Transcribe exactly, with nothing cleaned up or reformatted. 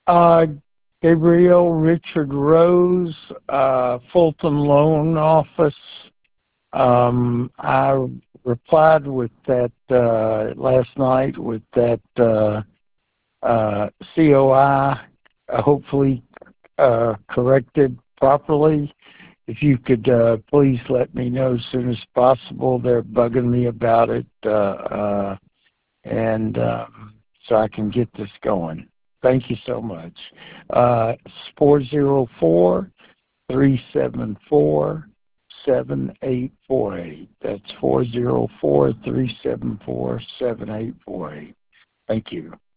Uh, Gabriel Richard Rose, uh, Fulton Loan Office. Um, I replied with that uh, last night with that uh, uh, C O I, uh, hopefully uh, corrected properly. If you could uh, please let me know as soon as possible. They're bugging me about it, uh, uh, and um, so I can get this going. Thank you so much. Uh, it's four zero four, three seven four, seven eight four eight. That's four zero four, three seven four, seven eight four eight. Thank you.